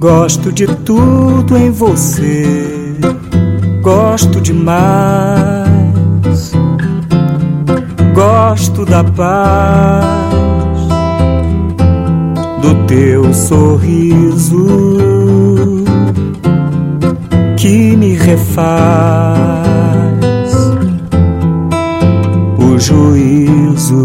Gosto de tudo em você, gosto demais. Gosto da paz do teu sorriso que me refaz o juízo.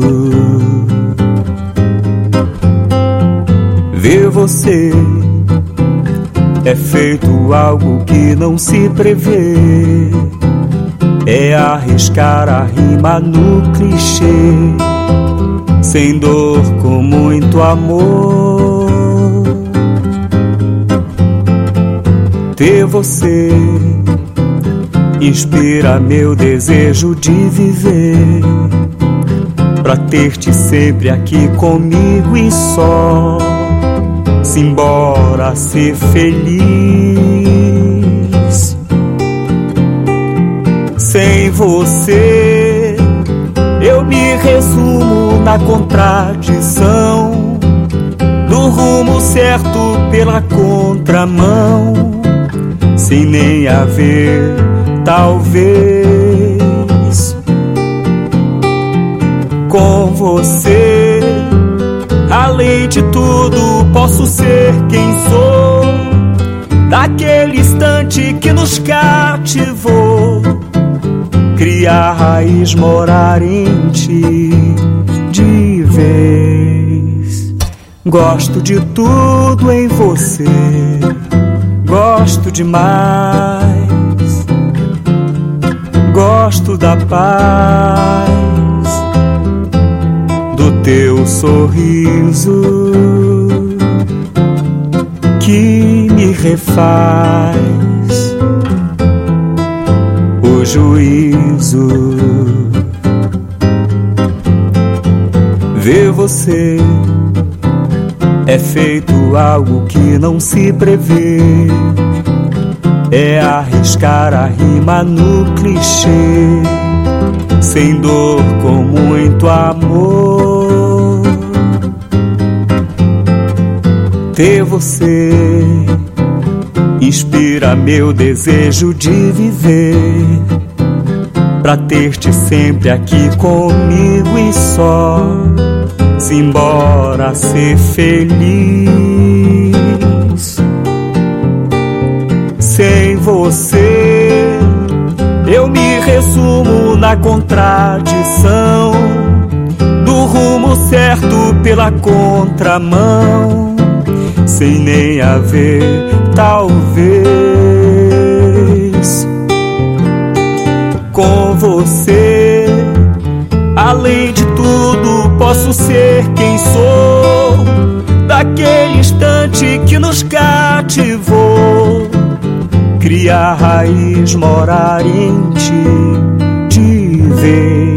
Ver você é feito algo que não se prevê, é arriscar a rima no clichê, sem dor, com muito amor. Ter você inspira meu desejo de viver, pra ter-te sempre aqui comigo e só. Simbora ser feliz. Sem você eu me resumo na contradição do rumo certo pela contramão, sem nem haver talvez. Com você, além de tudo, posso ser quem sou, daquele instante que nos cativou, criar raiz, morar em ti de vez. Gosto de tudo em você, gosto demais. Gosto da paz do teu sorriso que me refaz o juízo. Ver você é feito algo que não se prevê, é arriscar a rima no clichê, sem dor, com muito amor. Ter você inspira meu desejo de viver, pra ter-te sempre aqui comigo e só. Simbora ser feliz. Sem você eu me resumo na contradição do rumo certo pela contramão, sem nem haver talvez. Com você, além de tudo, posso ser quem sou, daquele instante que nos cativou, criar raiz, morar em ti de vez.